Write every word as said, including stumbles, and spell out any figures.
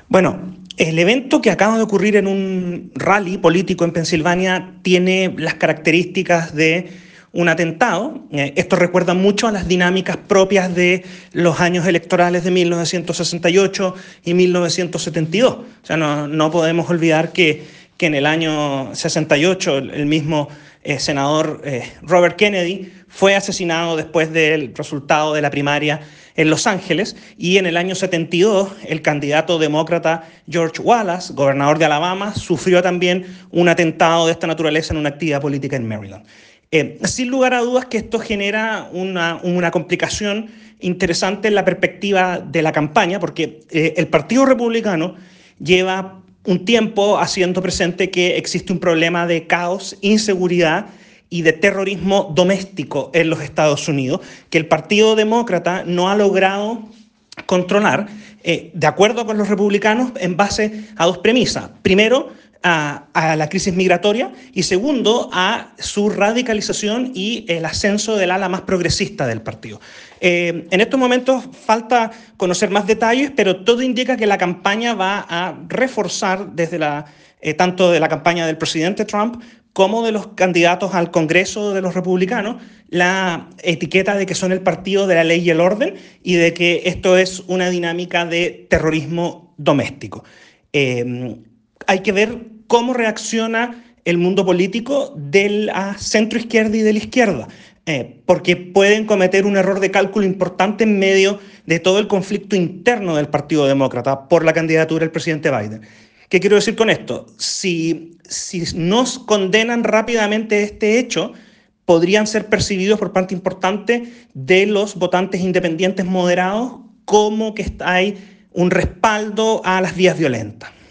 Bueno, el evento que acaba de ocurrir en un rally político en Pensilvania tiene las características de un atentado. Eh, esto recuerda mucho a las dinámicas propias de los años electorales de mil novecientos sesenta y ocho y mil novecientos setenta y dos. O sea, no, no podemos olvidar que, que en el año sesenta y ocho el, el mismo eh, senador eh, Robert Kennedy fue asesinado después del resultado de la primaria en Los Ángeles, y en el año setenta y dos el candidato demócrata George Wallace, gobernador de Alabama, sufrió también un atentado de esta naturaleza en una actividad política en Maryland. Eh, sin lugar a dudas que esto genera una, una complicación interesante en la perspectiva de la campaña, porque eh, el Partido Republicano lleva un tiempo haciendo presente que existe un problema de caos, inseguridad y de terrorismo doméstico en los Estados Unidos, que el Partido Demócrata no ha logrado controlar, eh, de acuerdo con los republicanos, en base a dos premisas. Primero, a, a la crisis migratoria, y segundo, a su radicalización y el ascenso del ala más progresista del partido. Eh, en estos momentos falta conocer más detalles, pero todo indica que la campaña va a reforzar desde la, eh, tanto de la campaña del presidente Trump como de los candidatos al Congreso de los republicanos, la etiqueta de que son el partido de la ley y el orden, y de que esto es una dinámica de terrorismo doméstico. Eh, hay que ver cómo reacciona el mundo político de la centroizquierda y de la izquierda, eh, porque pueden cometer un error de cálculo importante en medio de todo el conflicto interno del Partido Demócrata por la candidatura del presidente Biden. ¿Qué quiero decir con esto? Si, si nos condenan rápidamente este hecho, podrían ser percibidos por parte importante de los votantes independientes moderados como que hay un respaldo a las vías violentas.